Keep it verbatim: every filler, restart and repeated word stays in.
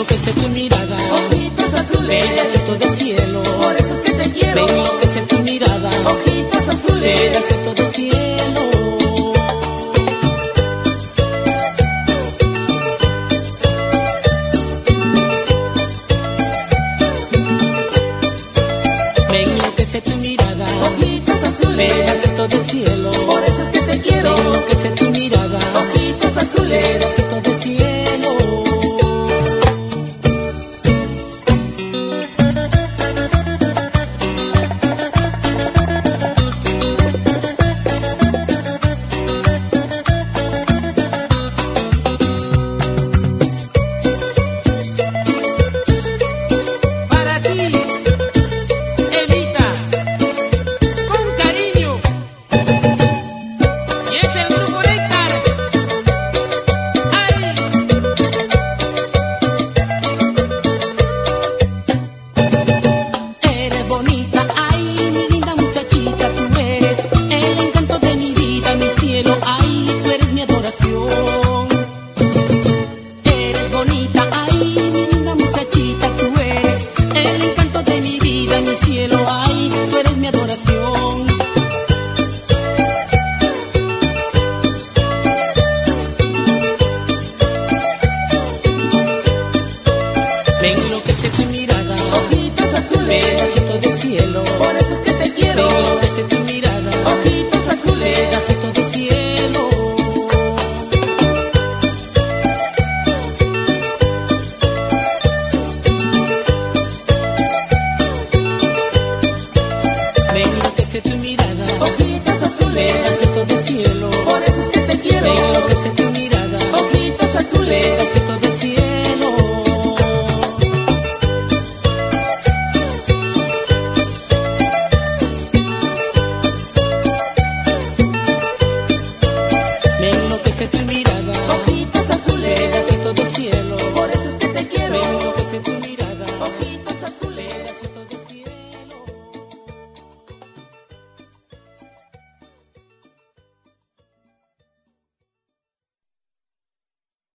enloquece tu mirada, ojitos azules, pedacito de cielo, por eso es que te quiero. Me enloquece tu mirada, Ojitos azules, pedacito de cielo. Me enloquece tu mirada, ojitos azules, pedacito de cielo, por eso es que te quiero. Me enloquece tu mirada, Ojitos azules, pedacito de cielo. para ti, Evita, con cariño. Y es el grupo Néctar. ¡Ay! Eres bonita, ay, mi linda muchachita, tú eres el encanto de mi vida, mi cielo, ay, tú eres mi adoración. Eres bonita, ay, mi linda muchachita, tú eres el encanto de mi vida, mi cielo, ay, tú eres mi adoración. Me enloquece tu mirada, Ojitos azules, pedacito de cielo, por eso es que te me quiero. enloquece tu